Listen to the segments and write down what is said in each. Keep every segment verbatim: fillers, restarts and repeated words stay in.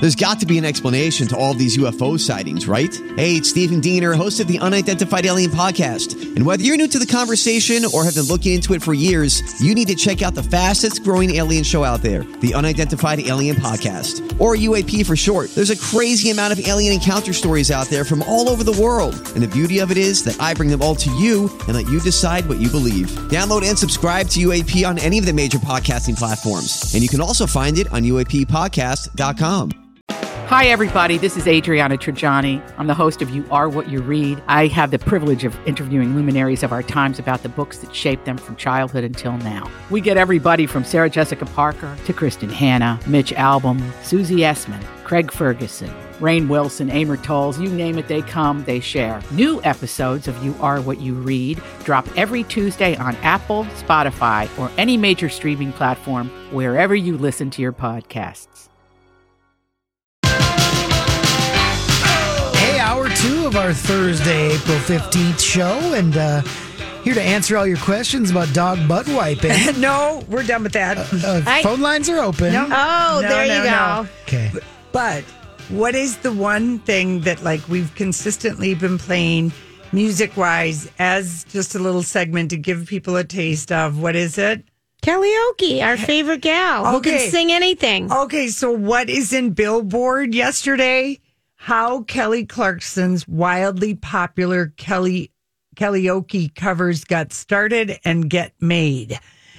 There's got to be an explanation to all of these U F O sightings, right? Hey, it's Stephen Diener, host of the Unidentified Alien Podcast. And whether you're new to the conversation or have been looking into it for years, you need to check out the fastest growing alien show out there, the Unidentified Alien Podcast, or U A P for short. There's a crazy amount of alien encounter stories out there from all over the world. And the beauty of it is that I bring them all to you and let you decide what you believe. Download and subscribe to U A P on any of the major podcasting platforms. And you can also find it on U A P podcast dot com. Hi, everybody. This is Adriana Trajani. I'm the host of You Are What You Read. I have the privilege of interviewing luminaries of our times about the books that shaped them from childhood until now. We get everybody from Sarah Jessica Parker to Kristen Hanna, Mitch Albom, Susie Essman, Craig Ferguson, Rainn Wilson, Amor Tolls, you name it, they come, they share. New episodes of You Are What You Read drop every Tuesday on Apple, Spotify, or any major streaming platform wherever you listen to your podcasts. Hour two of our Thursday, April fifteenth show, and uh, here to answer all your questions about dog butt wiping. No, we're done with that. Uh, uh, I, phone lines are open. No, oh, no, there no, you go. No. Okay. But what is the one thing that, like, we've consistently been playing music-wise as just a little segment to give people a taste of? What is it? Karaoke, our favorite gal who Okay. can sing anything. Okay, so what is in Billboard yesterday? How Kelly Clarkson's wildly popular Kelly karaoke covers got started and get made.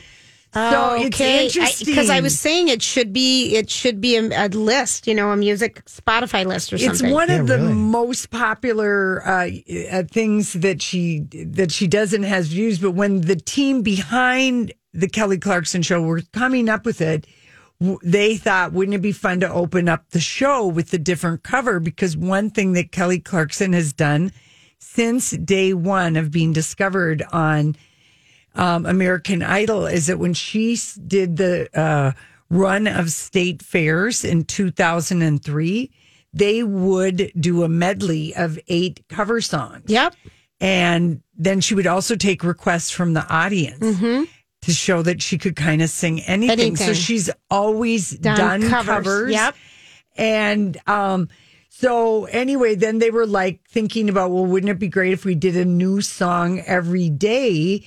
So it's interesting because I, I was saying it should be it should be a, a list, you know, a music Spotify list or something. It's one Yeah, of the really. most popular uh, uh, things that she that she does and has views. But when the team behind the Kelly Clarkson show were coming up with it, they thought, wouldn't it be fun to open up the show with the different cover? Because one thing that Kelly Clarkson has done since day one of being discovered on um, American Idol is that when she did the uh, run of state fairs in two thousand three, they would do a medley of eight cover songs. Yep. And then she would also take requests from the audience. Mm-hmm. To show that she could kind of sing anything. Anything. So she's always done, Done covers. covers. Yep. And um, so anyway, then they were like thinking about, well, wouldn't it be great if we did a new song every day?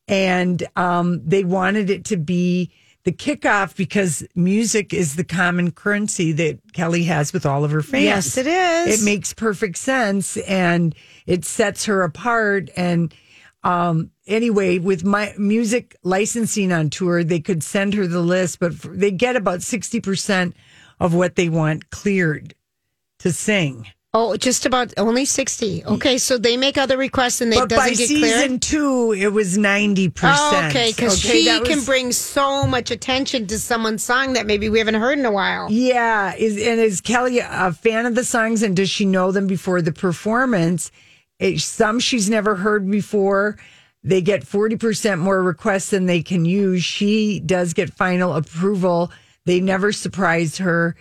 And um, they wanted it to be the kickoff because music is the common currency that Kelly has with all of her fans. Yes, it is. It makes perfect sense and it sets her apart. And Um, anyway, with my music licensing on tour, they could send her the list, but f- they get about sixty percent of what they want cleared to sing. Oh, just about only sixty. Okay, so they make other requests and they But by doesn't get season cleared. two, it was ninety percent. Oh, okay, because she that can was- bring so much attention to someone's song that maybe we haven't heard in a while. Yeah, is and is Kelly a fan of the songs and does she know them before the performance? It, some she's never heard before. They get forty percent more requests than they can use. She does get final approval. They never surprised her.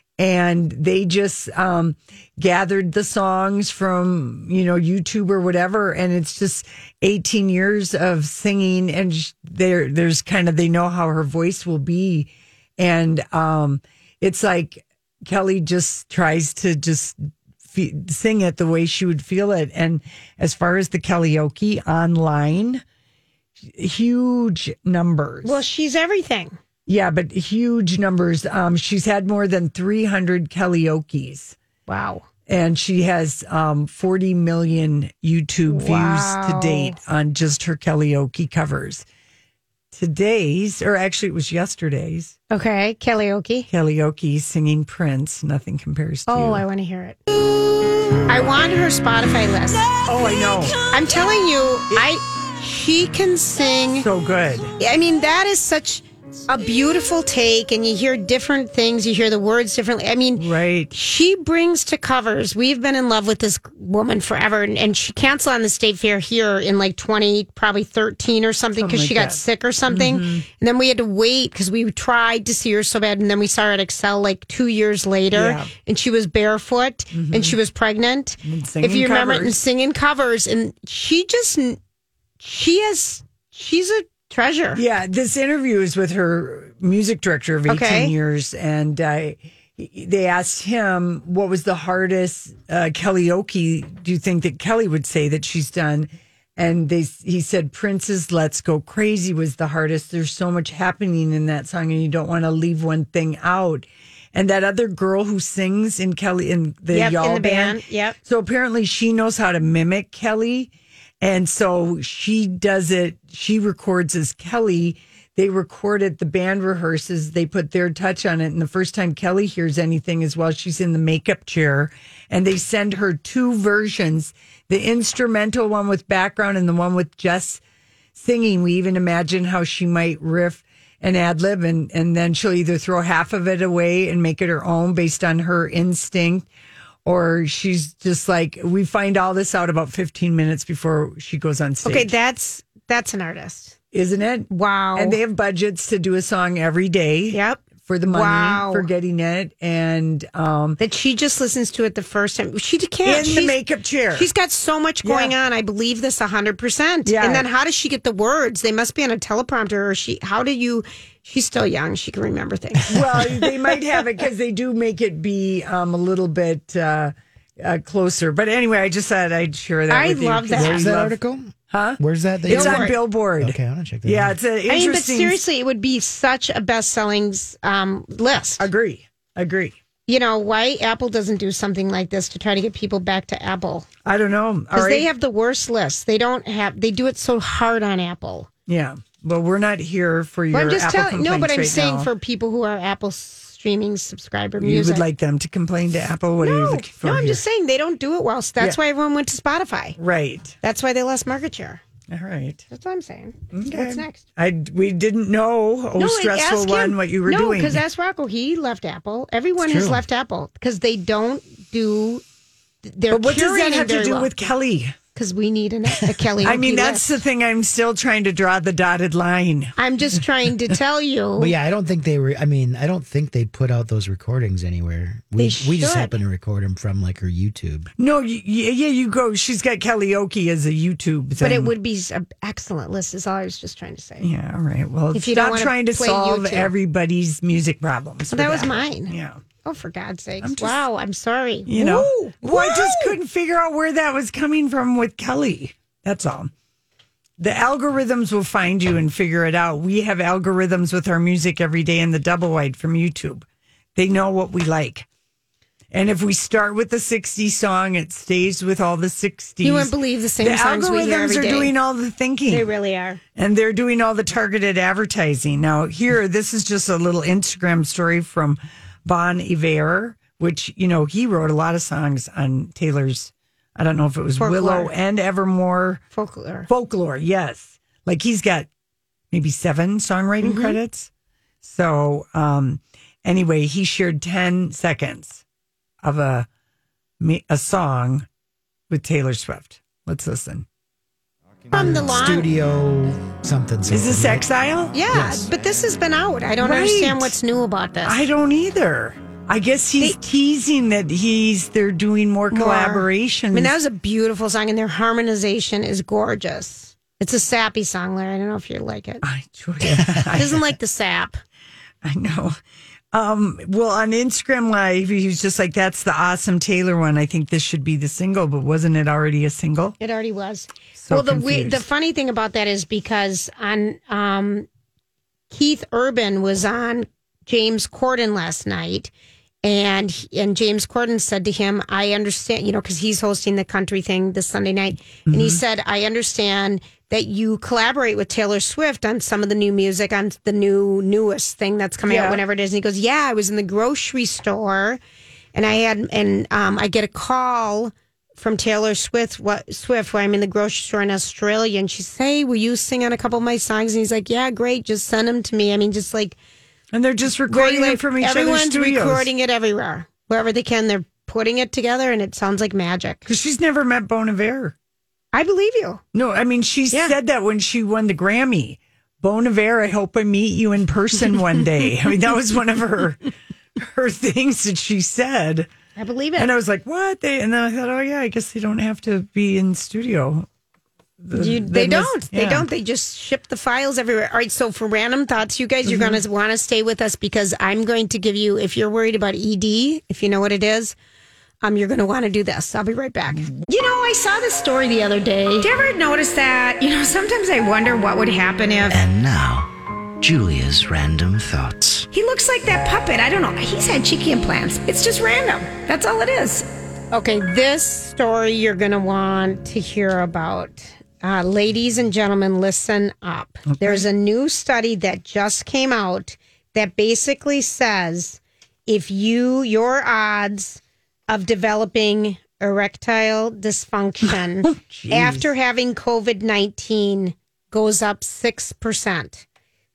And they just um, gathered the songs from, you know, YouTube or whatever. And it's just eighteen years of singing. And there, there's kind of, they know how her voice will be. And um, it's like Kelly just tries to just f- sing it the way she would feel it. And as far as the karaoke online, huge numbers. Well, she's everything. Yeah, but huge numbers. Um, she's had more than three hundred karaoke's. Wow. And she has um, forty million YouTube Wow. views to date on just her karaoke covers. Today's, or actually it was yesterday's, Okay, karaoke. karaoke singing Prince, Nothing Compares to You. Oh, I want to hear it. I want her Spotify list. Oh, I know. I'm telling you, I she can sing. So good. I mean, that is such a beautiful take, and you hear different things. You hear the words differently. I mean, Right. she brings to covers. We've been in love with this woman forever, and, and she canceled on the state fair here in like twenty, probably thirteen or something because Something she like got that. sick or something. And then we had to wait because we tried to see her so bad, and then we saw her at Excel like two years later, Yeah. and she was barefoot and she was pregnant. And singing If you remember it, and covers. singing covers, and she just she has she's a treasure. Yeah, this interview is with her music director of eighteen Okay. years, and uh, they asked him what was the hardest uh, karaoke do you think that Kelly would say that she's done? And they he said Prince's Let's Go Crazy was the hardest. There's so much happening in that song and you don't want to leave one thing out. And that other girl who sings in Kelly in the yep, Y'all in the band. band. Yep. So apparently she knows how to mimic Kelly. And so she does it. She records as Kelly. They record it. The band rehearses. They put their touch on it. And the first time Kelly hears anything is while she's in the makeup chair. And they send her two versions, the instrumental one with background and the one with just singing. We even imagine how she might riff and ad lib. And, and then she'll either throw half of it away and make it her own based on her instinct. Or she's just like, we find all this out about fifteen minutes before she goes on stage. Okay, that's that's an artist. Isn't it? Wow. And they have budgets to do a song every day. Yep. For the money, Wow. for getting it. And um, That she just listens to it the first time. She can't. in she's, the makeup chair. She's got so much going Yeah. on. I believe this one hundred percent. Yeah. And then how does she get the words? They must be on a teleprompter. Or she? How do you... She's still young. She can remember things. Well, they might have it because they do make it be um, a little bit uh, uh, closer. But anyway, I just thought I'd share that I with you. love 'cause that. I Where's that love- article? Huh? Where's that? that It's you- on Billboard. Okay, I want to check that Yeah, out. it's an I mean, but interesting... seriously, it would be such a best-selling um, list. Agree. Agree. You know, why Apple doesn't do something like this to try to get people back to Apple? I don't know. All Because right. they have the worst list. They don't have. They do it so hard on Apple. Yeah. Well, we're not here for your Well, I'm just Apple telling. No, but complaints I'm right saying now. for people who are Apple streaming subscriber You music. would like them to complain to Apple? What are you no, looking for no, I'm here? just saying they don't do it well. So that's Yeah. why everyone went to Spotify. Right. That's why they lost market share. All right. That's what I'm saying. Okay. What's next? I we didn't know. Oh, No, stressful ask one. him. What you were no, doing? because ask Rocco. He left Apple. Everyone It's has true. left Apple because they don't do. They're But what does that have to do with Kelly? Because we need an, a Kelly. I mean, that's list. the thing. I'm still trying to draw the dotted line. I'm just trying to tell you. But yeah, I don't think they were. I mean, I don't think they put out those recordings anywhere. We They we just should. happen to record them from like her YouTube. No, y- yeah, yeah, you go. She's got Karaoke as a YouTube thing. But it would be an excellent list, is all I was just trying to say. Yeah, all right. Well, If you don't stop wanna trying to play solve YouTube. everybody's music problems. Well, that with was mine. Yeah. Oh, for God's sakes. just- wow, I'm sorry. You know, Woo! well, I just Woo! couldn't figure out where that was coming from with Kelly. That's all. The algorithms will find you and figure it out. We have algorithms with our music every day in the double wide from YouTube. They know what we like. And if we start with the sixties song, it stays with all the sixties. You wouldn't believe the same The songs we hear algorithms every are day. doing all the thinking. They really are. And they're doing all the targeted advertising. Now, here, this is just a little Instagram story from Bon Iver, which, you know, he wrote a lot of songs on Taylor's, I don't know if it was Folklore. Willow and Evermore. Folklore. Folklore, yes. Like he's got maybe seven songwriting Mm-hmm. credits. So, um, anyway, he shared ten seconds of a, a song with Taylor Swift. Let's listen. From the line. Studio something. something Is this right? Exile? Yeah, Yes. but this has been out. I don't Right. understand what's new about this. I don't either. I guess he's They- teasing that he's they're doing more, More. collaborations. I mean, that was a beautiful song, and their harmonization is gorgeous. It's a sappy song, Larry. I don't know if you like it. I, It doesn't like the sap. I know. Um, well, on Instagram Live, he was just like, "That's the awesome Taylor one. I think this should be the single." But wasn't it already a single? It already was. So well, the we, confused. the funny thing about that is because on um, Keith Urban was on James Corden last night, and and James Corden said to him, "I understand," you know, because he's hosting the country thing this Sunday night, and Mm-hmm. he said, "I understand that you collaborate with Taylor Swift on some of the new music on the new newest thing that's coming Yeah. out whenever it is." And he goes, "Yeah, I was in the grocery store, and I had and um, I get a call." From Taylor Swift, what Swift, where I'm in the grocery store in Australia, and she says, "Hey, will you sing on a couple of my songs?" And he's like, "Yeah, great, just send them to me." I mean, just like And they're just recording great, it from each other's everyone's studios. recording it everywhere, wherever they can. They're putting it together, and it sounds like magic. Because she's never met Bon Iver. I believe you. No, I mean, she Yeah. said that when she won the Grammy. Bon Iver, I hope I meet you in person one day. I mean, that was one of her her things that she said. I believe it. And I was like, what? They, and then I thought, oh, yeah, I guess they don't have to be in studio. the, You, the they mis- don't. They yeah. don't. They just ship the files everywhere. All right. So for random thoughts, you guys, you're Mm-hmm. going to want to stay with us because I'm going to give you, if you're worried about E D, if you know what it is, um, you're going to want to do this. I'll be right back. You know, I saw this story the other day. Did you ever notice that? You know, sometimes I wonder what would happen if And now, Julia's random thoughts. he looks like that puppet. I don't know. He's had cheeky implants. It's just random. That's all it is. Okay, this story you're going to want to hear about. Uh, ladies and gentlemen, listen up. Okay. There's a new study that just came out that basically says if you, your odds of developing erectile dysfunction oh, after having COVID nineteen goes up six percent.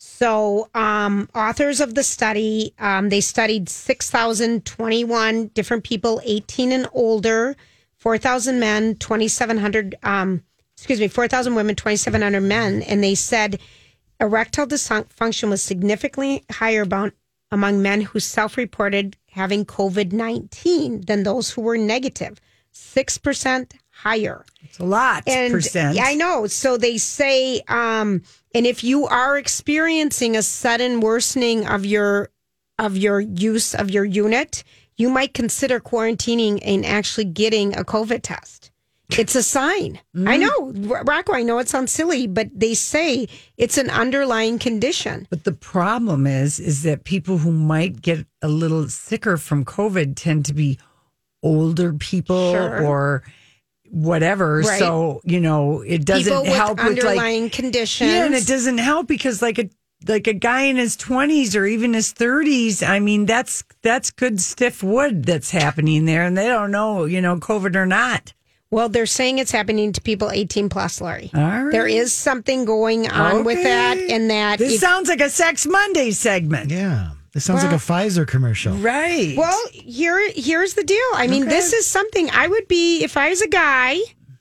So, um, authors of the study, um, they studied six thousand twenty-one different people, eighteen and older, four thousand men, twenty-seven hundred, um, excuse me, four thousand women, twenty-seven hundred men. And they said erectile dysfunction was significantly higher about, among men who self-reported having COVID nineteen than those who were negative, six percent higher. It's a lot, And percent. I know. So they say, um, and if you are experiencing a sudden worsening of your of your use of your unit, you might consider quarantining and actually getting a COVID test. It's a sign. Mm-hmm. I know, Rocco, I know it sounds silly, but they say it's an underlying condition. But the problem is, is that people who might get a little sicker from COVID tend to be older people Sure. or whatever. Right. So, you know, it doesn't People with help with underlying like, conditions. yeah, and it doesn't help because like a like a guy in his twenties or even his thirties, I mean, that's that's good stiff wood that's happening there, and they don't know, you know, COVID or not. Well, they're saying it's happening to people eighteen plus, Lori. All right. There is something going on Okay. with that, and that This if- sounds like a Sex Monday segment. Yeah. This sounds Well- like a Pfizer commercial. Right. Well, here, here's the deal. I mean, Okay. this is something I would be if I was a guy,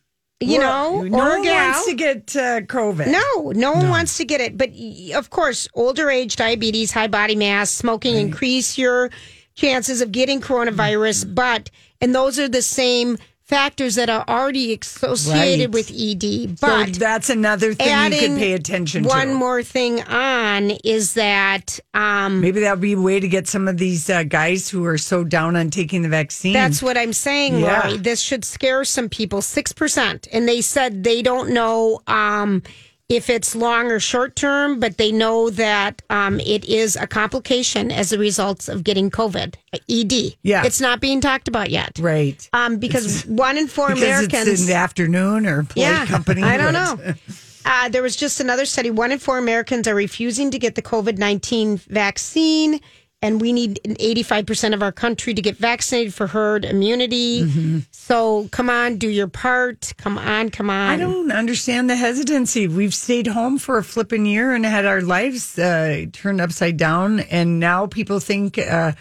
you Well, know, no or a one gal. wants to get uh, COVID. No, no one wants to get it. But y- of course, older age, diabetes, high body mass, smoking increase your chances of getting coronavirus. Mm-hmm. But, and those are the same factors that are already associated Right. with E D. So But that's another thing you adding could pay attention one to. more thing on is that um, Maybe that would be a way to get some of these uh, guys who are so down on taking the vaccine. that's what I'm saying, Yeah. Lori. This should scare some people, six percent. And they said they don't know um, if it's long or short term, but they know that um, it is a complication as a result of getting COVID, E D. Yeah. It's not being talked about yet. right. Um, because one in four Because Americans. it's in the afternoon or polite Yeah, company. I don't but- know. Uh, there was just another study. One in four Americans are refusing to get the COVID nineteen vaccine, and we need eighty-five percent of our country to get vaccinated for herd immunity. Mm-hmm. So come on, do your part. Come on, come on. I don't understand the hesitancy. We've stayed home for a flipping year and had our lives uh, turned upside down. And now people think, uh,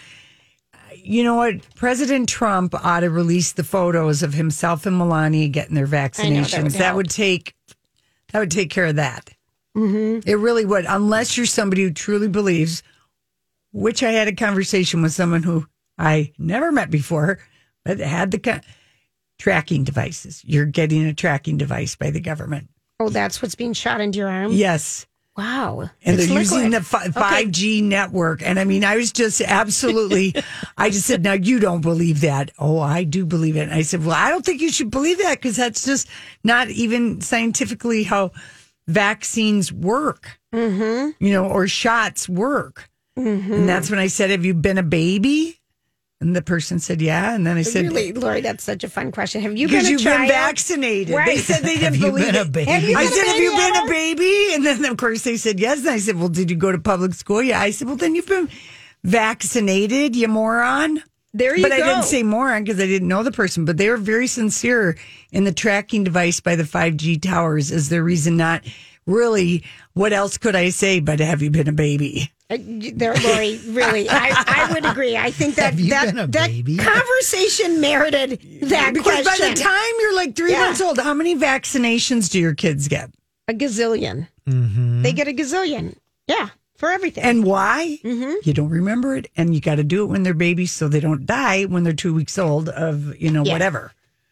you know what? President Trump ought to release the photos of himself and Melania getting their vaccinations. that would that help. would take that would take care of that. Mm-hmm. It really would, unless you're somebody who truly believes. Which I had a conversation with someone who I never met before, but had the co- tracking devices. You're getting a tracking device by the government. Oh, that's what's being shot into your arm? Yes. Wow. And It's they're using liquid. the fi- five G network. And I mean, I was just absolutely, I just said, now you don't believe that. Oh, I do believe it. And I said, well, I don't think you should believe that because that's just not even scientifically how vaccines work, mm-hmm. you know, or shots work. Mm-hmm. And that's when I said, have you been a baby? And the person said, yeah. And then I said, Really, Lori, that's such a fun question. Have you been because a you've child? been vaccinated. Right. They said they didn't Have you believe been a it. baby? Have you I been a said, have baby you been ever? a baby? And then, of course, they said yes. And I said, well, did you go to public school? Yeah. I said, well, then you've been vaccinated, you moron. There you but go. I didn't say moron because I didn't know the person. But they were very sincere in the tracking device by the five G towers as their reason not really. What else could I say but have you been a baby? Uh, There, Lori, really, I, I would agree. I think that Have you that, been a that baby? conversation merited that Because question. by the time you're like three Yeah. months old, how many vaccinations do your kids get? A gazillion. Mm-hmm. They get a gazillion. Yeah, for everything. And why? Mm-hmm. You don't remember it, and you got to do it when they're babies so they don't die when they're two weeks old of, you know, Yeah. whatever.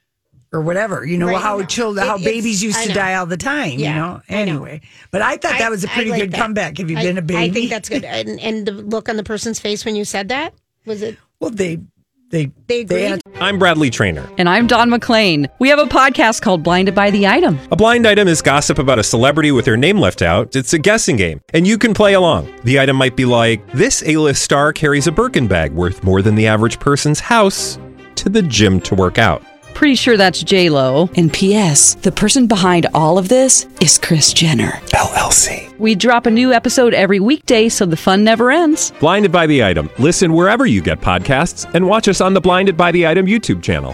or whatever. You know Right. how children, It- how it's- babies used I to know. die all the time. Yeah, you know. I know. Anyway, but I thought that was a I- I pretty like good that. comeback. Have you I- been a baby? I think that's good. And, and the look on the person's face when you said that, was it? Well, they they They agreed? I'm Bradley Trainer. And I'm Don McClain. We have a podcast called Blinded by the Item. A blind item is gossip about a celebrity with their name left out. It's a guessing game, and you can play along. The item might be like, this A-list star carries a Birkin bag worth more than the average person's house to the gym to work out. Pretty sure that's J-Lo. And P S the person behind all of this is Kris Jenner. L L C. We drop a new episode every weekday so the fun never ends. Blinded by the Item. Listen wherever you get podcasts and watch us on the Blinded by the Item YouTube channel.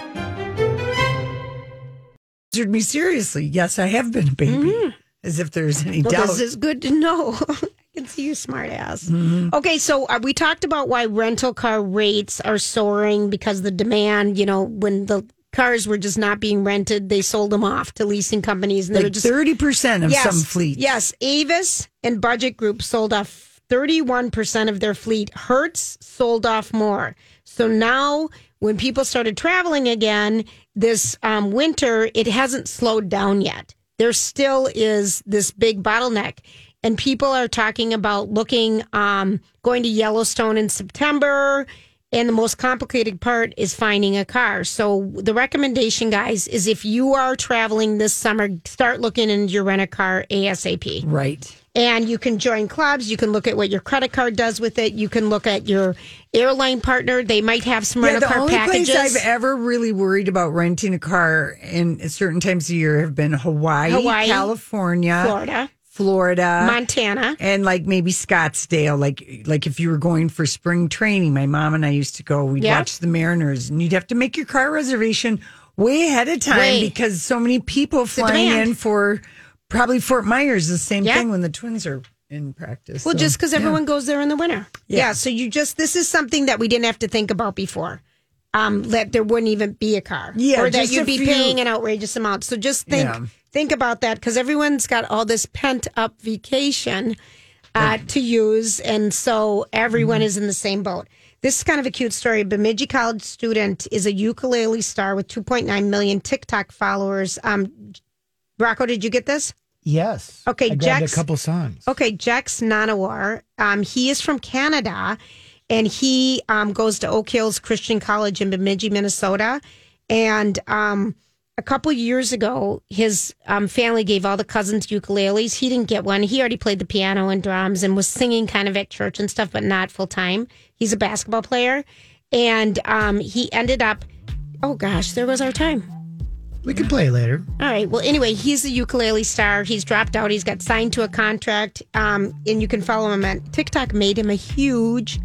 answered me seriously. Yes, I have been a baby. Mm-hmm. As if there's any Well, doubt. this is good to know. I can see you, smart ass. Mm-hmm. Okay, so uh, we talked about why rental car rates are soaring because the demand, you know, when the cars were just not being rented, they sold them off to leasing companies. And they were Like just thirty percent of yes, some fleets. Yes, Avis and Budget Group sold off thirty-one percent of their fleet. Hertz sold off more. So now when people started traveling again this um, winter, it hasn't slowed down yet. There still is this big bottleneck. And people are talking about looking, um, going to Yellowstone in September. And the most complicated part is finding a car. So the recommendation, guys, is if you are traveling this summer, start looking into your rent-a-car ASAP. Right. And you can join clubs. You can look at what your credit card does with it. You can look at your airline partner. They might have some Yeah, rental the car only packages. place I've ever really worried about renting a car in certain times of year have been Hawaii, Hawaii, California, Florida, Florida, Montana, and like maybe Scottsdale. Like like if you were going for spring training, my mom and I used to go. We'd Yeah. watch the Mariners, and you'd have to make your car reservation way ahead of time Way. because so many people flying demand. in for probably Fort Myers. The same Yeah. thing when the Twins are in practice. Well, So, just because yeah. everyone goes there in the winter. Yeah. Yeah. So you just, this is something that we didn't have to think about before. Um, that there wouldn't even be a car. Yeah, Or that just you'd a be few- paying an outrageous amount. So just think, Yeah. think about that because everyone's got all this pent up vacation uh, to use. And so everyone Mm-hmm. is in the same boat. This is kind of a cute story. A Bemidji College student is a ukulele star with two point nine million TikTok followers. Um, Rocco, did you get this? Yes. Okay, I grabbed Jack's- a couple songs. Okay, Jax Nanawar. Um, he is from Canada, and he um, goes to Oak Hills Christian College in Bemidji, Minnesota. And um, a couple years ago, his um, family gave all the cousins ukuleles. He didn't get one. He already played the piano and drums and was singing kind of at church and stuff, but not full time. He's a basketball player, and um, he ended up. Oh gosh, there goes our time. We can play later. All right. Well, anyway, he's a ukulele star. He's dropped out. He's got signed to a contract. Um, and you can follow him on TikTok. Made him a huge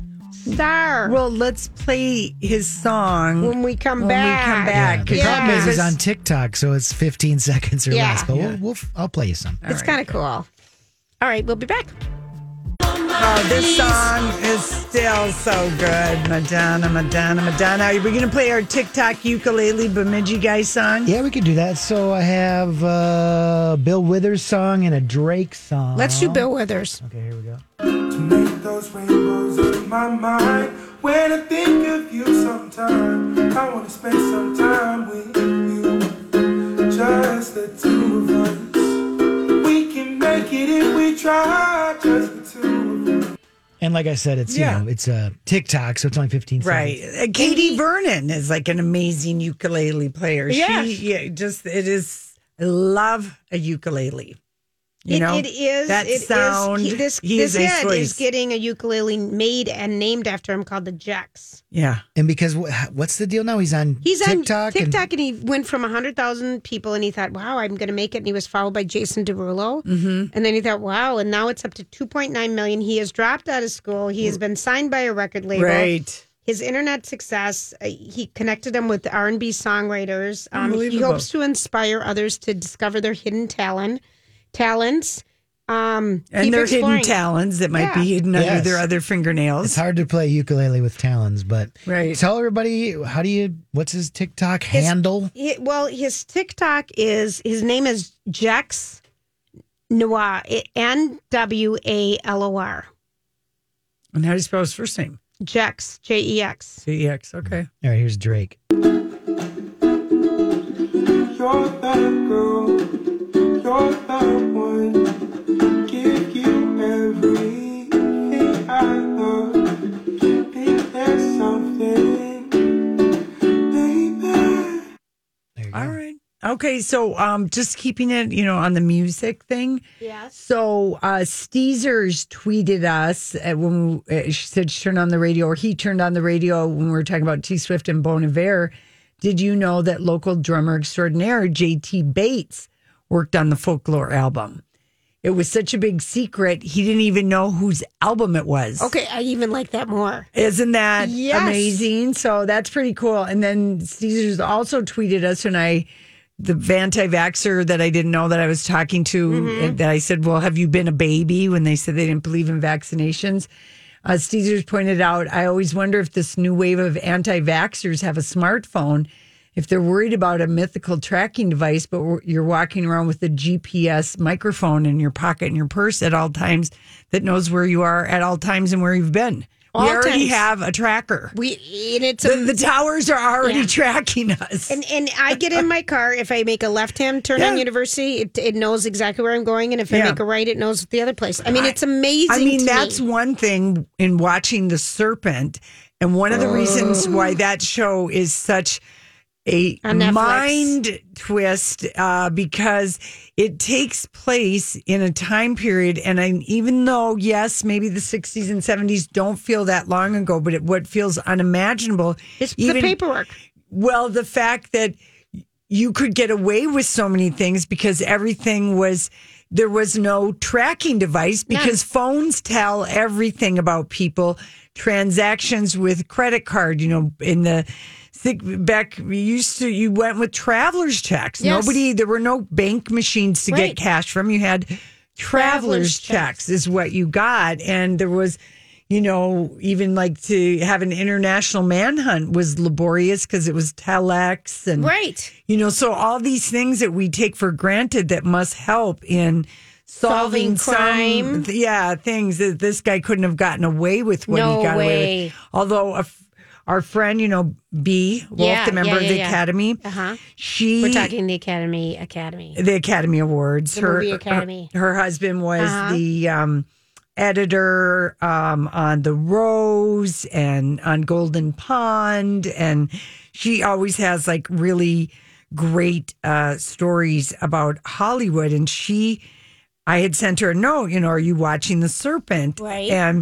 star. Well, let's play his song when we come when back. we come back. Yeah, the Yeah. problem is he's on TikTok, so it's fifteen seconds or Yeah. less. But Yeah. we'll, we'll, I'll play you some. It's kind of cool. All right. We'll be back. Oh, this song is still so good. Madonna, Madonna, Madonna. Are we going to play our TikTok ukulele Bemidji guy song? Yeah, we could do that. So I have uh, Bill Withers song and a Drake song. Let's do Bill Withers. Okay, here we go. To make those rainbows in my mind. When I think of you sometime, I want to spend some time with you. Just the two of us. We can make it if we try. Just the two of us. And like I said, it's Yeah. you know it's a uh, TikTok, so it's only fifteen Right. seconds. Uh, Katie Vernon is like an amazing ukulele player. Yeah. She yeah, just, it is, I love a ukulele. You It, know, it is. that it is- sound. he- this he this is a head choice. is getting a ukulele made and named after him called the Jax. Yeah. And because wh- what's the deal now? He's on He's TikTok. on TikTok, and, he went from one hundred thousand people, and he thought, wow, I'm going to make it. And he was followed by Jason Derulo. Mm-hmm. And then he thought, wow, and now it's up to two point nine million. He has dropped out of school. He has been signed by a record label. Right. His internet success, uh, he connected them with R and B songwriters. Um, he Unbelievable. hopes to inspire others to discover their hidden talent, talents. Um, And keep their exploring. hidden talents that might Yeah. be hidden under Yes. their other fingernails. It's hard to play ukulele with talons, but Right. tell everybody how do you what's his TikTok handle? He- well, his TikTok is his name is Jax Noir, N W A L O R. And how do you spell his first name? Jex, J E X. C E X. Okay. All right, here's Drake. You're the girl, you're the one. Give you everything I love. Think there's something, baby. All right. Okay, so um, just keeping it, you know, on the music thing. Yes. So uh, Steezers tweeted us uh, when we, uh, she said she turned on the radio, or he turned on the radio when we were talking about T Swift and Bon Iver. Did you know that local drummer extraordinaire J T Bates worked on the Folklore album? It was such a big secret, he didn't even know whose album it was. Okay, I even like that more. Isn't that Yes. amazing? So that's pretty cool. And then Steezers also tweeted us, and I, the anti-vaxxer that I didn't know that I was talking to, Mm-hmm. that I said, well, have you been a baby? When they said they didn't believe in vaccinations. Uh, Steezers pointed out, I always wonder if this new wave of anti-vaxxers have a smartphone, if they're worried about a mythical tracking device, but we're- you're walking around with a G P S microphone in your pocket and your purse at all times that knows where you are at all times and where you've been. All we already times. have a tracker. We and it's The, a, the towers are already Yeah. tracking us. and and I get in my car. If I make a left hand turn Yeah. on University, it, it knows exactly where I'm going, and if Yeah. I make a right, it knows the other place. I mean, it's amazing. I mean, to that's me. one thing in watching The Serpent. And one of the reasons why that show is such a On Netflix. mind twist, uh, because it takes place in a time period. And I, even though, yes, maybe the sixties and seventies don't feel that long ago, but it, what feels unimaginable. It's even, the paperwork. Well, the fact that you could get away with so many things because everything was, there was no tracking device because phones tell everything about people, transactions with credit card, you know, in the, think back, we used to, you went with traveler's checks. Yes. Nobody, there were no bank machines to Right. get cash from. You had traveler's, Traveler's checks, checks. is what you got. And there was, you know, even like to have an international manhunt was laborious because it was telex and, Right. you know, so all these things that we take for granted that must help in solving, Solving crime. some, yeah, things that this guy couldn't have gotten away with what No he got away way. with. Although a f our friend, you know, B, Wolf, Yeah, the member yeah, of yeah, the yeah. Academy, Uh-huh. she We're talking the Academy. Academy. the Academy Awards. The movie Academy. Her, her husband was Uh-huh. the um, editor um, on The Rose and on Golden Pond, and she always has like really great uh, stories about Hollywood. And she, I had sent her a note, you know, are you watching The Serpent? Right. And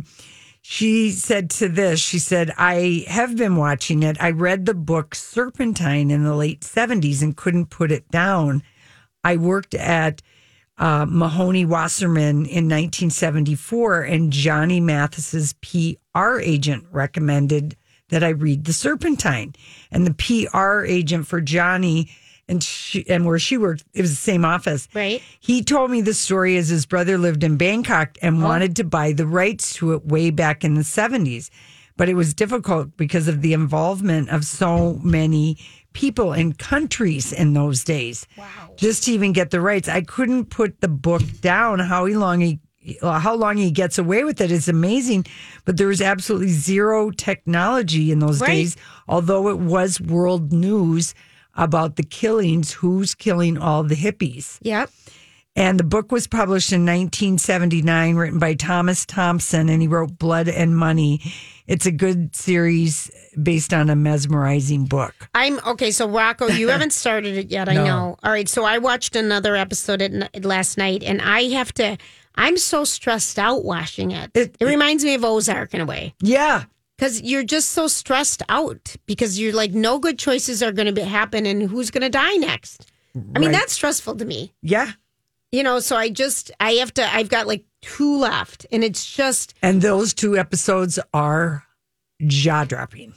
she said to this, she said, I have been watching it. I read the book Serpentine in the late seventies and couldn't put it down. I worked at uh, Mahoney Wasserman in nineteen seventy-four, and Johnny Mathis's P R agent recommended that I read The Serpentine. And the P R agent for Johnny and she, and where she worked, it was the same office. Right. He told me the story as his brother lived in Bangkok and wanted to buy the rights to it way back in the seventies. But it was difficult because of the involvement of so many people and countries in those days. Wow. Just to even get the rights. I couldn't put the book down. How long he how long he gets away with it is amazing. But there was absolutely zero technology in those Right. days, although it was world news about the killings, who's killing all the hippies. Yep. And the book was published in nineteen seventy-nine, written by Thomas Thompson, and he wrote Blood and Money. It's a good series based on a mesmerizing book. I'm okay. So Rocco, you haven't started it yet. I No. know. All right. So I watched another episode at, n- last night, and I have to. I'm so stressed out watching it. It, It- reminds me of Ozark in a way Yeah. because you're just so stressed out because you're like, no good choices are going to happen, and who's going to die next. I mean, Right. that's stressful to me. Yeah. You know, so I just I have to. I've got like two left, and it's just. And those two episodes are jaw dropping.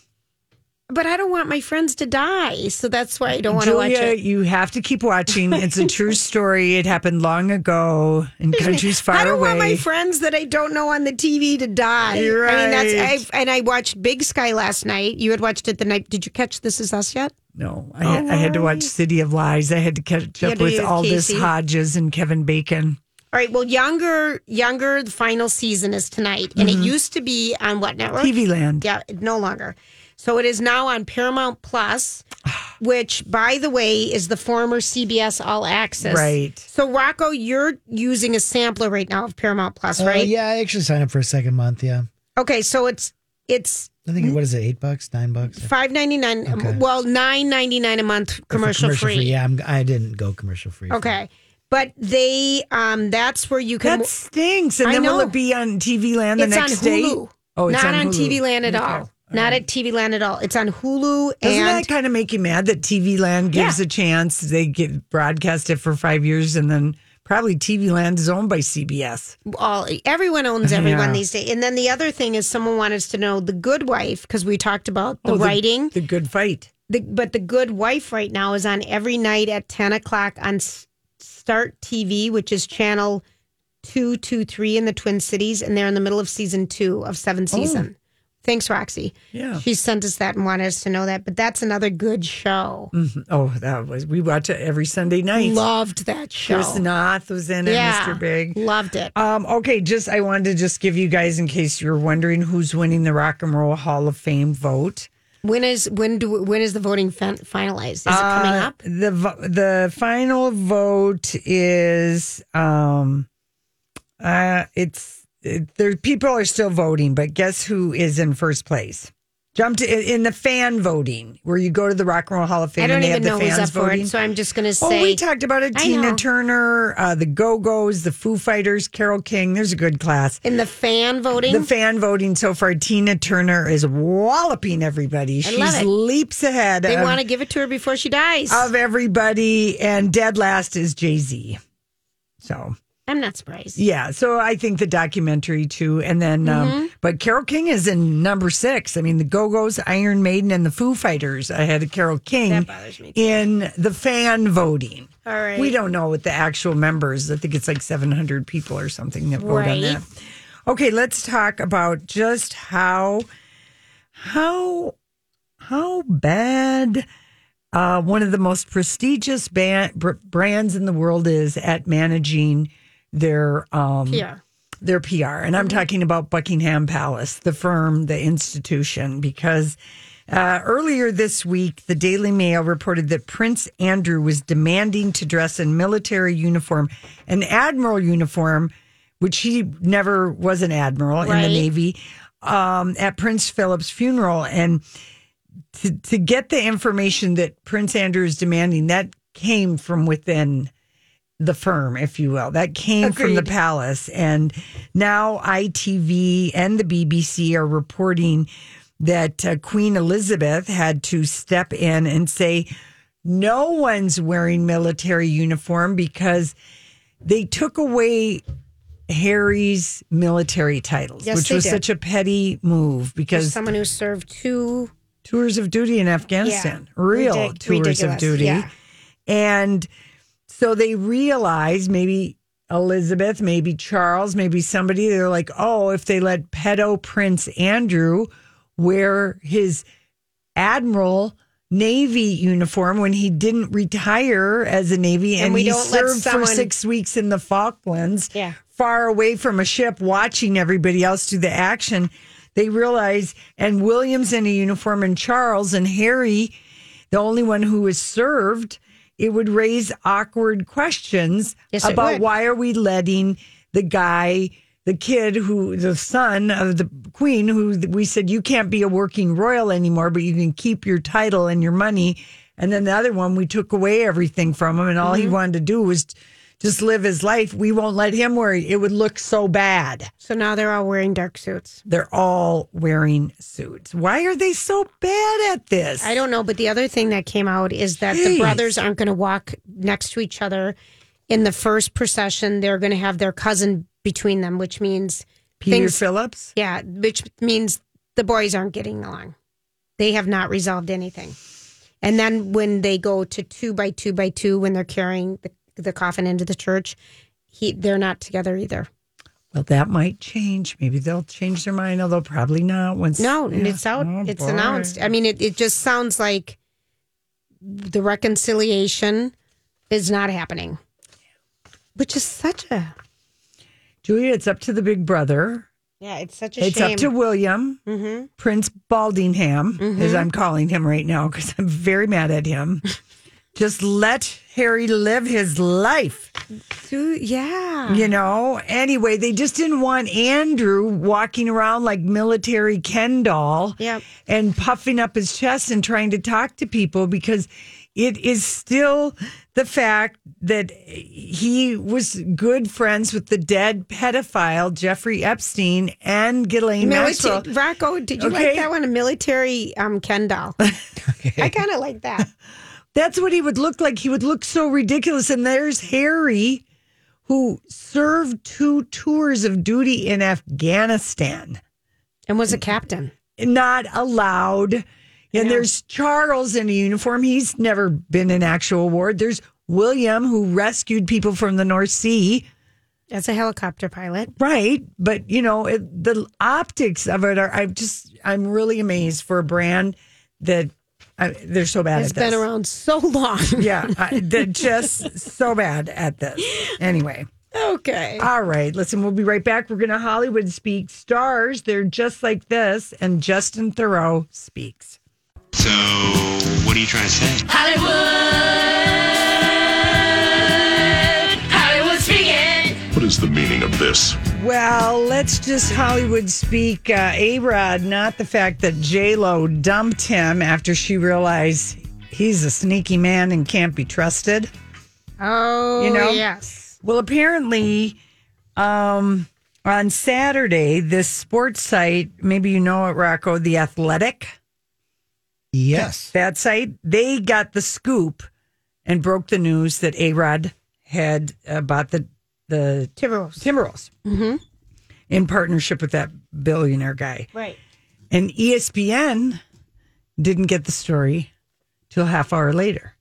But I don't want my friends to die, so that's why I don't want to watch Julia, it. you have to keep watching. It's a true story. It happened long ago in countries far I don't away. want my friends that I don't know on the T V to die. You're I mean, that's right. I've, and I watched Big Sky last night. You had watched it the night. Did you catch This Is Us yet? No, I, I had to watch City of Lies. I had to catch You up had to with do Aldous Casey. Hodges and Kevin Bacon. All right. Well, younger, younger. The final season is tonight, and it used to be on what network? T V Land. Yeah, no longer. So it is now on Paramount Plus. which, by the way, is the former C B S All Access. Right. So, Rocco, you're using a sampler right now of Paramount Plus, Uh, right? yeah, I actually signed up for a second month. Yeah. Okay, so it's it's I think, what is it, eight bucks, nine bucks? five ninety-nine. Okay. Well, nine ninety-nine a month, commercial, commercial free. Yeah, I'm, I didn't go commercial free. Okay. But they, um, that's where you can. That stinks. And I then will know. it be on T V Land the It's next on day? Hulu. Oh, it's not on, on, Hulu. T V Land at Okay. all. Not at T V Land at all. It's on Hulu. Doesn't and that kind of make you mad that T V Land gives Yeah. a chance? They get broadcast it for five years and then probably T V Land is owned by C B S. all everyone owns everyone Yeah. these days. And then the other thing is, someone wanted us to know The Good Wife, because we talked about the Oh, writing. The Good Fight. The, but The Good Wife right now is on every night at ten o'clock on S- Start T V, which is channel two two three in the Twin Cities, and they're in the middle of season two of seventh season. Thanks, Roxy. Yeah. She sent us that and wanted us to know that. But that's another good show. Mhm. Oh, that was, we watch it every Sunday night. Loved that show. Chris Noth was in it, Yeah. Mister Big. Loved it. Um, okay, just I wanted to just give you guys, in case you're wondering who's winning the Rock and Roll Hall of Fame vote. When is when do when is the voting fin- finalized? Is it coming Uh, up? The vo- the final vote is um uh it's it, there people are still voting, but guess who is in first place? Jump to in the fan voting, where you go to the Rock and Roll Hall of Fame I don't and they even have know the who's fans up for voting. it, so I'm just going to Oh, say. we talked about it. I Tina know. Turner, uh, the Go-Go's, the Foo Fighters, Carole King. There's a good class. In the fan voting? The fan voting so far, Tina Turner is walloping everybody. I She's love it. leaps ahead They of, want to give it to her before she dies. of everybody, and dead last is Jay-Z. So, I'm not surprised. yeah. So I think the documentary too. And then, Mm-hmm. um, but Carole King is in number six. I mean, the Go-Go's, Iron Maiden, and the Foo Fighters ahead of Carole King That bothers me too. in the fan voting. All right. We don't know what the actual members. I think it's like seven hundred people or something that vote on Right. that. Okay, let's talk about just how how how bad uh, one of the most prestigious ban- br- brands in the world is at managing their um, P R. their P R. And I'm talking about Buckingham Palace, the firm, the institution, because uh, earlier this week, the Daily Mail reported that Prince Andrew was demanding to dress in military uniform, an admiral uniform, which he never was an admiral in Right. the Navy, um, at Prince Philip's funeral. And to, to get the information that Prince Andrew is demanding, that came from within the firm, if you will. That came from the Agreed. palace. And now I T V and the B B C are reporting that uh, Queen Elizabeth had to step in and say, no one's wearing military uniform, because they took away Harry's military titles, Yes, which they was did. such a petty move, As because someone who served two. tours of duty in Afghanistan, Yeah. real Ridic- tours ridiculous, of duty. yeah. And so they realized, maybe Elizabeth, maybe Charles, maybe somebody, they're like, oh, if they let pedo Prince Andrew wear his Admiral Navy uniform when he didn't retire as a Navy, and, And we he don't let served someone- for six weeks in the Falklands, Yeah. far away from a ship, watching everybody else do the action. They realized, and William's in a uniform, and Charles and Harry, the only one who was served, it would raise awkward questions Yes, it about would. why are we letting the guy, the kid who, the son of the queen, who we said, you can't be a working royal anymore, but you can keep your title and your money. And then the other one, we took away everything from him, and all he Mm-hmm. wanted to do was just live his life. We won't let him wear it. It would look so bad. So now they're all wearing dark suits. They're all wearing suits. Why are they so bad at this? I don't know, but the other thing that came out is that Jeez. the brothers aren't going to walk next to each other in the first procession. They're going to have their cousin between them, which means Peter things- Phillips? Yeah, which means the boys aren't getting along. They have not resolved anything. And then when they go to two by two by two, when they're carrying the, the coffin into the church, he they're not together either. Well, that might change. Maybe they'll change their mind, although probably not. Once No, yeah. it's out. Oh, it's boy. announced. I mean, it, it just sounds like the reconciliation is not happening, which is such a. Julia, it's up to the big brother Yeah, it's such a it's shame. up to William, mm-hmm. Prince Baldingham, mm-hmm. as I'm calling him right now, because I'm very mad at him. Just let Harry live his life. Yeah. You know, anyway, they just didn't want Andrew walking around like military Ken doll yep. and puffing up his chest and trying to talk to people, because it is still the fact that he was good friends with the dead pedophile Jeffrey Epstein and Ghislaine Maxwell. Milita- Rocco, did you Okay. like that one? A military um, Ken doll. okay. I kind of like that. That's what he would look like. He would look so ridiculous. And there's Harry, who served two tours of duty in Afghanistan. And was a captain. Not allowed. And Yeah. there's Charles in a uniform. He's never been in actual war. There's William, who rescued people from the North Sea. As a helicopter pilot. Right. But, you know, it, the optics of it are, I'm just, I'm really amazed for a brand that I, they're so bad It's at this. been around so long. Yeah. I, they're just so bad at this. Anyway. Okay. All right. Listen, we'll be right back. We're going to Hollywood Speak stars. They're just like this. And Justin Theroux speaks. So, what are you trying to say? Hollywood, Hollywood speaking. What is the meaning of this? Well, let's just Hollywood speak. Uh, A-Rod, not the fact that J-Lo dumped him after she realized he's a sneaky man and can't be trusted. Oh, You know? yes. Well, apparently, um, on Saturday, this sports site, maybe you know it, Rocco, The Athletic. Yes. That site, they got the scoop and broke the news that A-Rod had uh, bought the, the Timberwolves. Timberwolves Mm-hmm. in partnership with that billionaire guy. Right. And E S P N didn't get the story till a half hour later.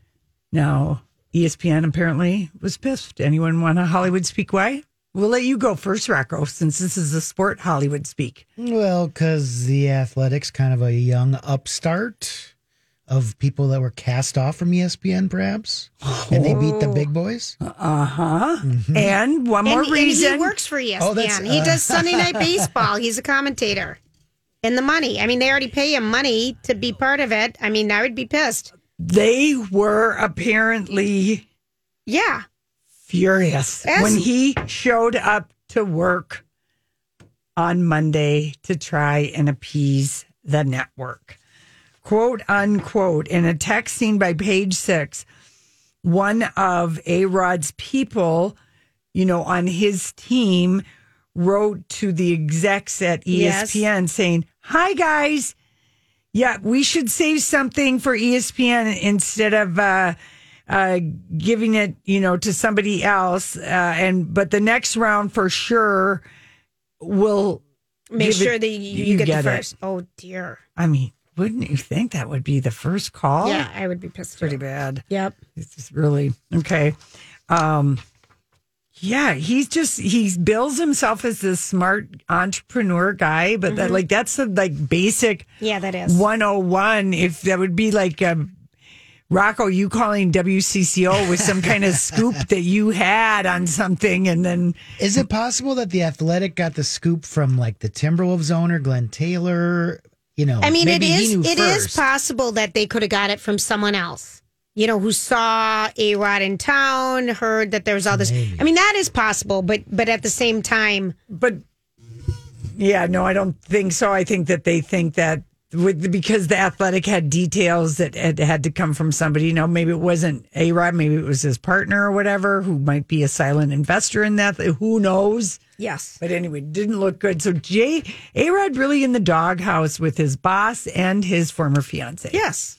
Now, E S P N apparently was pissed. Anyone want to Hollywood speak why? We'll let you go first, Rocco, since this is a sport Hollywood speak. Well, because the Athletics kind of a young upstart of people that were cast off from E S P N, perhaps, and they beat the big boys. Uh huh. Mm-hmm. And one more and, reason, and he works for E S P N. Oh, that's, uh, he does Sunday Night Baseball. He's a commentator. And the money. I mean, they already pay him money to be part of it. I mean, I would be pissed. They were apparently yeah furious As- when he showed up to work on Monday to try and appease the network. Quote unquote, in a text seen by Page Six, one of A-Rod's people, you know, on his team wrote to the execs at E S P N Yes. saying, "Hi guys, yeah, we should save something for E S P N instead of uh, uh, giving it, you know, to somebody else. Uh, and but the next round for sure will Make give sure it- that you, you, get, get the it." first. Oh, dear. I mean, wouldn't you think that would be the first call? Yeah, I would be pissed. Pretty too. bad. Yep. It's just really okay. Um, yeah, he's just he bills himself as this smart entrepreneur guy, but that like that's the like basic Yeah, that is. one oh one. If that would be like um, Rocco, you calling W C C O with some kind of scoop that you had on something, and then Is it possible that the Athletic got the scoop from like the Timberwolves owner, Glenn Taylor? You know, I mean, it maybe he is knew it is first. possible that they could have got it from someone else. You know, who saw A-Rod in town, heard that there was all this. Maybe. I mean, that is possible, but but at the same time, but yeah, no, I don't think so. I think that they think that with because the Athletic had details that had, had to come from somebody. You know, maybe it wasn't A-Rod, maybe it was his partner or whatever, who might be a silent investor in that. Who knows? yes. But anyway, didn't look good. So Jay A-Rod really in the doghouse with his boss and his former fiance. Yes.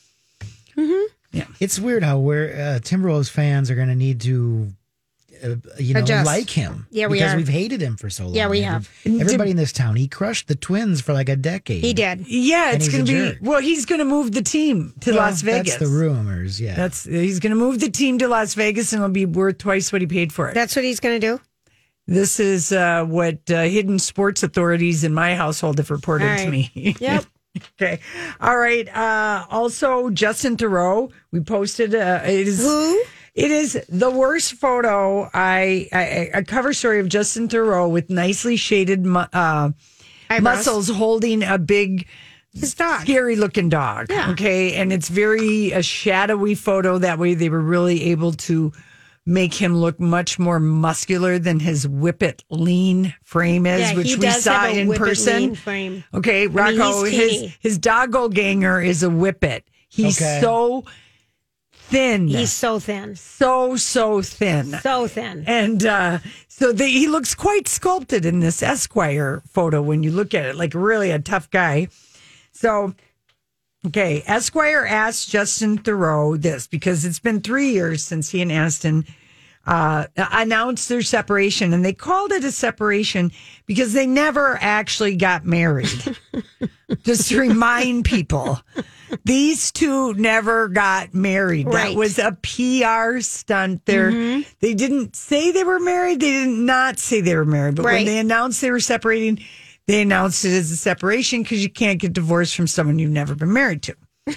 It's weird how we're uh, Timberwolves fans are going to need to, uh, you know, Adjust. like him. Yeah, we because are. we've hated him for so long. Yeah, we Every- have. Everybody in this town, he crushed the Twins for like a decade. He did. Yeah, And it's he's going a to be. jerk. Well, he's going to move the team to Well, Las Vegas. That's the rumors. Yeah, That's he's going to move the team to Las Vegas, and it'll be worth twice what he paid for it. That's what he's going to do. This is uh, what uh, hidden sports authorities in my household have reported All to right. me. Yep. Okay. All right. Uh, also, Justin Theroux, we posted uh, it is Who? It is the worst photo. I, I a cover story of Justin Theroux with nicely shaded mu- uh, muscles holding a big, his dog, scary looking dog. Yeah. Okay, and it's very a shadowy photo. That way, they were really able to make him look much more muscular than his Whippet lean frame is, Yeah, which he we does saw have a in Whippet person. lean frame. Okay, I mean, Rocco, he's his teeny. his doppelganger is a Whippet. He's Okay. so thin. He's so thin. so so thin. So thin. And uh, so they, he looks quite sculpted in this Esquire photo when you look at it, like really a tough guy. So, okay, Esquire asked Justin Theroux this because it's been three years since he and Aniston uh, announced their separation, and they called it a separation because they never actually got married. Just to remind people, these two never got married. Right. That was a P R stunt. There, Mm-hmm. they didn't say they were married. They did not say they were married. But when Right. they announced they were separating, they announced it as a separation because you can't get divorced from someone you've never been married to.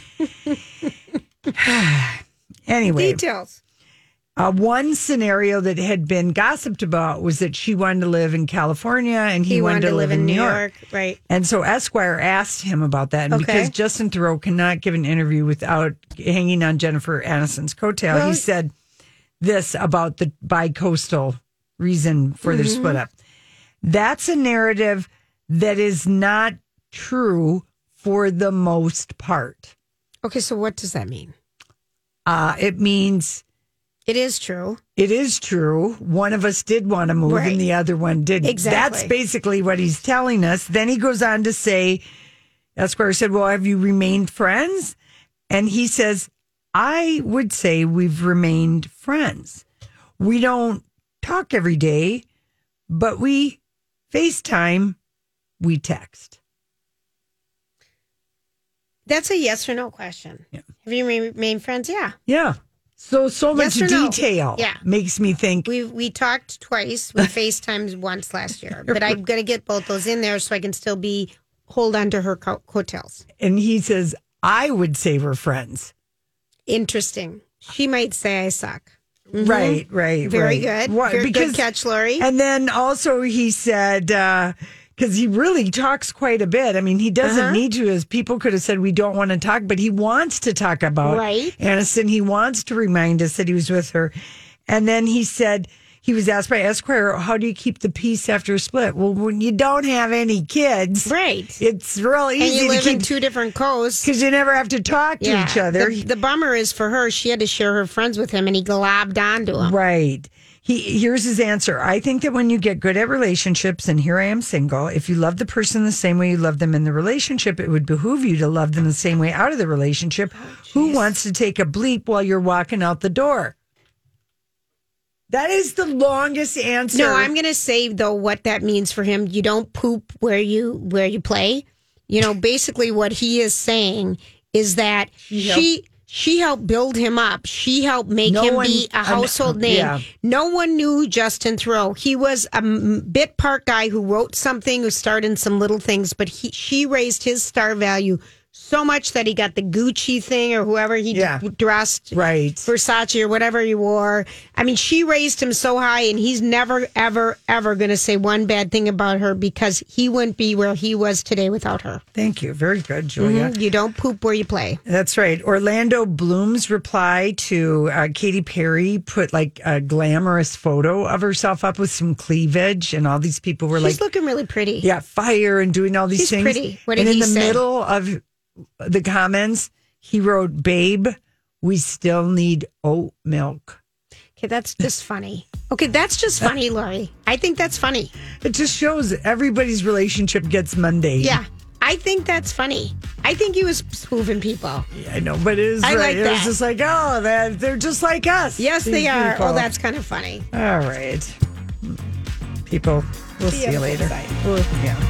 Anyway, Details. uh, one scenario that had been gossiped about was that she wanted to live in California and he, He wanted, to live in New York. Right. And so Esquire asked him about that. And Okay. because Justin Theroux cannot give an interview without hanging on Jennifer Aniston's coattail, Well- he said this about the bi-coastal reason for their Mm-hmm. split up. That's a narrative that is not true for the most part. Okay, so what does that mean? Uh, it means It is true. it is true. One of us did want to move Right. and the other one didn't. Exactly. That's basically what he's telling us. Then he goes on to say, Esquire said, well, have you remained friends? And he says, I would say we've remained friends. We don't talk every day, but we FaceTime, we text. That's a yes or no question. Yeah. Have you remained friends? Yeah. Yeah. So, so much Yes or no? detail Yeah. makes me think. We we talked twice. We FaceTimed once last year, but I'm going to get both those in there so I can still be hold on to her co- coattails. And he says, I would say we're friends. Interesting. She might say I suck. Mhm. Right, right, Very right. good. Why- Very because- good catch, Lori. And then also he said, because he really talks quite a bit. I mean, he doesn't Uh-huh. need to, as people could have said, we don't want to talk, but he wants to talk about Right. Aniston. He wants to remind us that he was with her. And then he said, he was asked by Esquire, how do you keep the peace after a split? Well, when you don't have any kids, right. it's real And easy you to live in keep, two different coasts. because you never have to talk to each other. The, the bummer is for her, she had to share her friends with him and he globbed onto him. Right. He here's his answer. I think that when you get good at relationships, and here I am single, if you love the person the same way you love them in the relationship, it would behoove you to love them the same way out of the relationship. Who wants to take a bleep while you're walking out the door? That is the longest answer. No, I'm going to say though what that means for him. You don't poop where you where you play. You know, basically what he is saying is that She she helped- she helped build him up. She helped make No him one- be a household um, name. yeah. No one knew Justin Theroux. He was a m- bit part guy who wrote something, who starred in some little things, but he she raised his star value so much that he got the Gucci thing or whoever he Yeah. d- dressed, Right. Versace or whatever he wore. I mean, she raised him so high, and he's never, ever, ever going to say one bad thing about her because he wouldn't be where he was today without her. Thank you. Very good, Julia. Mhm. You don't poop where you play. That's right. Orlando Bloom's reply to uh, Katy Perry put like a glamorous photo of herself up with some cleavage, and all these people were She's like, looking really pretty. yeah, fire and doing all these She's things. pretty. What did and in he the say? middle of the comments, he wrote, "Babe, we still need oat milk." Okay, that's just funny. Okay, that's just funny, Lori. I think that's funny. It just shows that everybody's relationship gets mundane. Yeah, I think that's funny. I think he was spoofing people. Yeah, I know, but it is I right. like It was that. just like, oh, that they're just like us. Yes, these they are. people. Oh, that's kind of funny. all right. People, we'll see, See you you on the later. flip side. Well, yeah.